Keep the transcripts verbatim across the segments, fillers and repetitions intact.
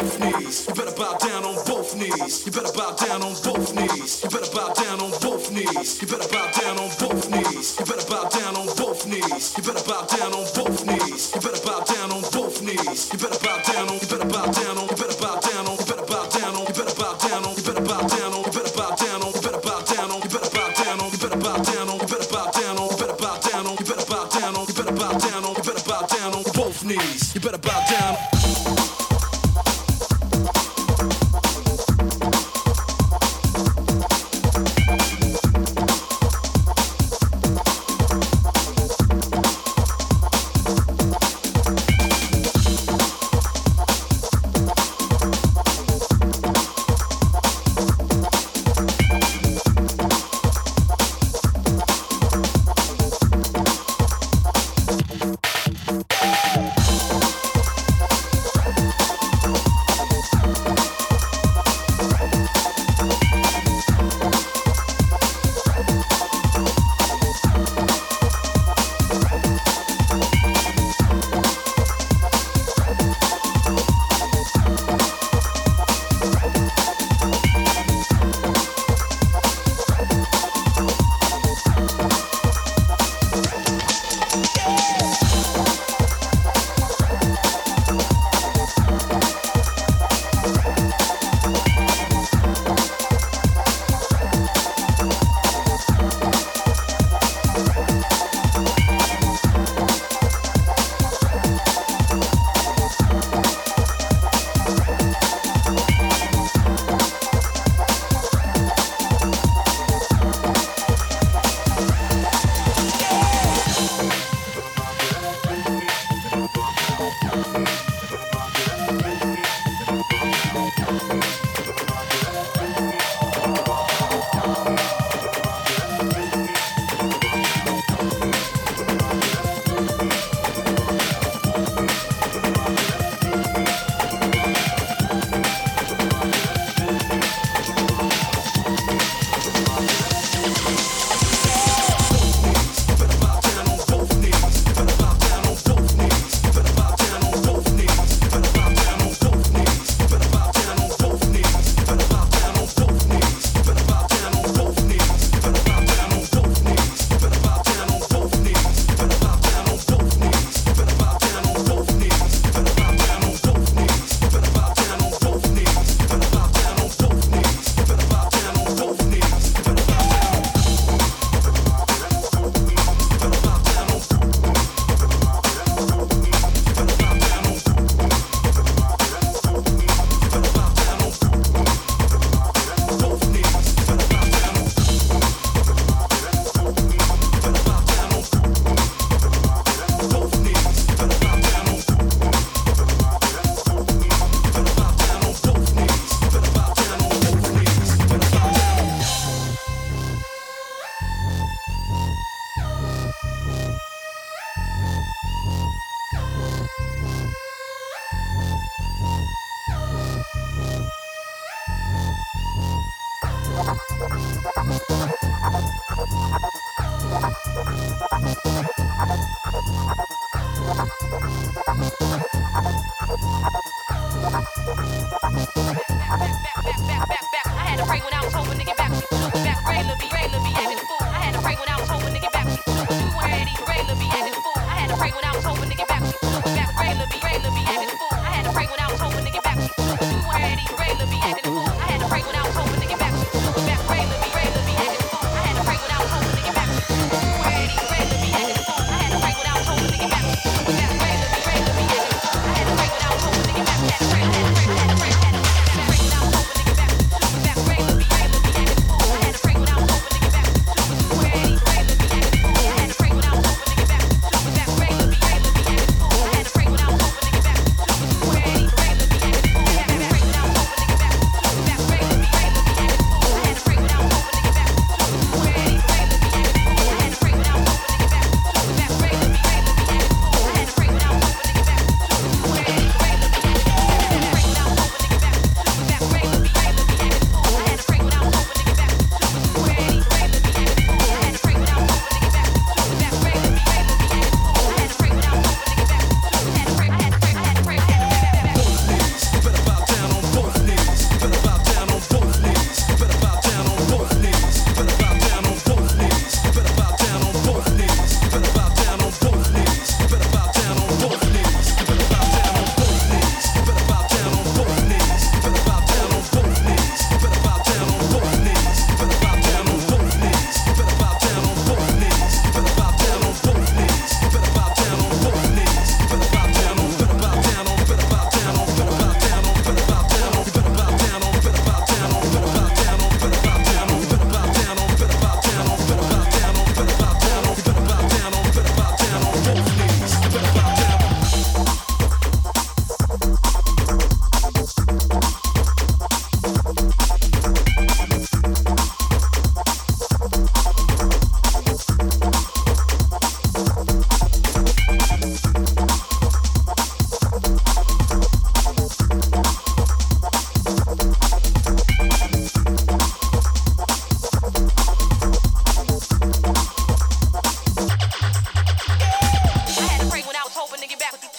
both knees. You better bow down on both knees. You better bow down on both knees. You better bow down on both knees. You better bow down on both knees. You better bow down on both knees. You better bow down on both knees. You better bow down on both knees. You better bow down on. You better bow down on. You better bow down on. You better bow down on. You better bow down on. You better bow down on. You better bow down on. You better bow down on. You better bow down on. You better bow down on. You better bow down on. You better bow down on. You better bow down on. You better bow down on. You better bow down on both knees. You better bow down.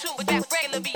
tune with that regular beat.